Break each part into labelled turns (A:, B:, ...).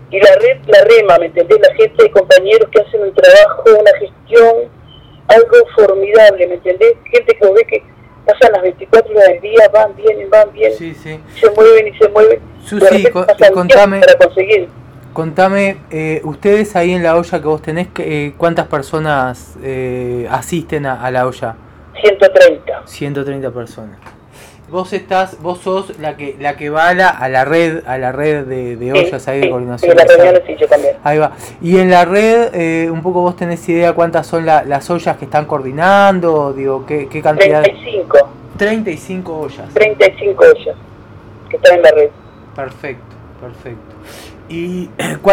A: y la red la rema, ¿me entendés? La gente de compañeros que hacen un trabajo, una gestión, algo formidable, ¿me entendés? Gente que vos ves que pasan las 24 horas del día, van, vienen,
B: Sí, sí.
A: se mueven y se mueven.
B: Susi, contame,
A: para conseguir.
B: Contame, ustedes ahí en la olla que vos tenés, ¿cuántas personas asisten a la olla?
A: 130.
B: 130 personas. Vos sos la que va a la red de ollas ahí de coordinación.
A: Sí, la reunión sí, yo también.
B: Ahí va. Y en la red, un poco vos tenés idea cuántas son las ollas que están coordinando, digo, qué cantidad.
A: 35.
B: 35 ollas.
A: 35 ollas que están en la red.
B: Perfecto. ¿Y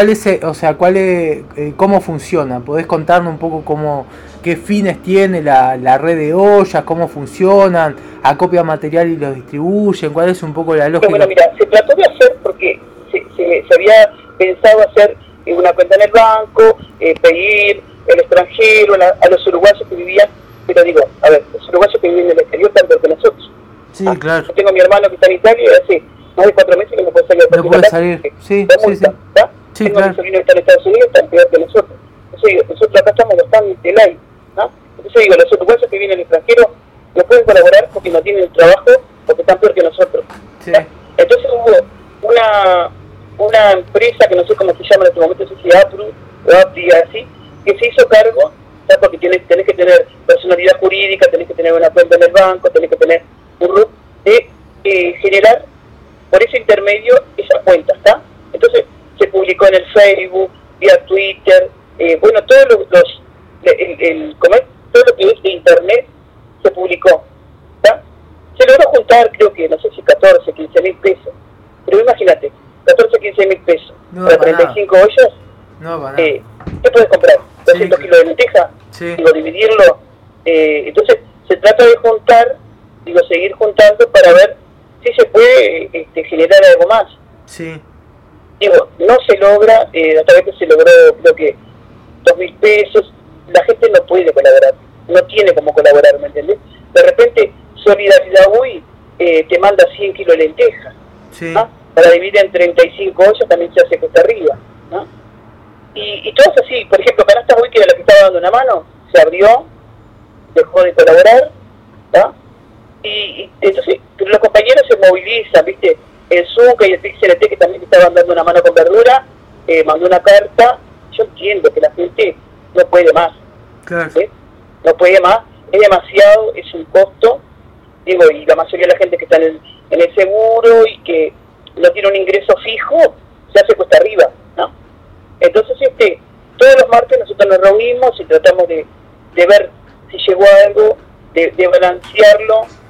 B: cómo funciona? ¿Podés contarnos un poco qué fines tiene la red de ollas, cómo funcionan, acopian material y los distribuyen? ¿Cuál es un poco la lógica?
A: Bueno, mira, se trató de hacer porque se había pensado hacer una cuenta en el banco, pedir el extranjero, a los uruguayos que vivían, pero digo, a ver, los uruguayos que viven en el exterior tanto que nosotros.
B: Sí, claro.
A: Yo tengo a mi hermano que está en Italia y hace más de 4 meses que no puede salir.
B: No puede salir, sí.
A: Tengo a mi sobrino que está en Estados Unidos, está peor que nosotros. Entonces digo, nosotros acá estamos bastante light, ¿no? Entonces digo, los uruguayos que vienen al extranjero no pueden colaborar porque no tienen trabajo, porque están peor que nosotros.
B: Sí.
A: Entonces hubo una empresa que no sé cómo se llama en este momento, no sé si APRU o APRI, así, que se hizo cargo, ¿sabes? Porque tenés que tener personalidad jurídica, tenés que tener una cuenta en el banco, tenés que tener un RUT, de generar por ese intermedio esa cuenta, ¿está? Entonces se publicó en el Facebook, vía Twitter, bueno, todo lo que es de internet se publicó, ¿está? Se logró juntar, creo que, no sé si 14, 15 mil pesos, pero imagínate, 14, 15 mil pesos para 35 ollas, ¿qué puedes comprar? 200 kilos de lenteja, dividirlo, entonces se trata de juntar, seguir juntando para ver si se puede generar algo más.
B: Sí.
A: No se logra, otra vez que se logró, creo que 2.000 pesos, la gente no puede colaborar, no tiene cómo colaborar, ¿me entendés? De repente, Solidaridad Uy te manda 100 kilos de lentejas, ¿no? Para dividir en 35 ollas también se hace cuesta arriba, ¿no? Y todo es así, por ejemplo, Canastas Uy, que era la que estaba dando una mano, se abrió, dejó de colaborar, ¿no? Y entonces los compañeros se movilizan, ¿viste? El Zucca y el PIXLT, que también estaban dando una mano con verdura, mandó una carta. Yo entiendo que la gente no puede más,
B: claro.
A: No puede más, es demasiado, es un costo, y la mayoría de la gente que está en el seguro y que no tiene un ingreso fijo, se hace cuesta arriba, ¿no? Entonces todos los martes nosotros nos reunimos y tratamos de ver si llegó algo, de balancearlo,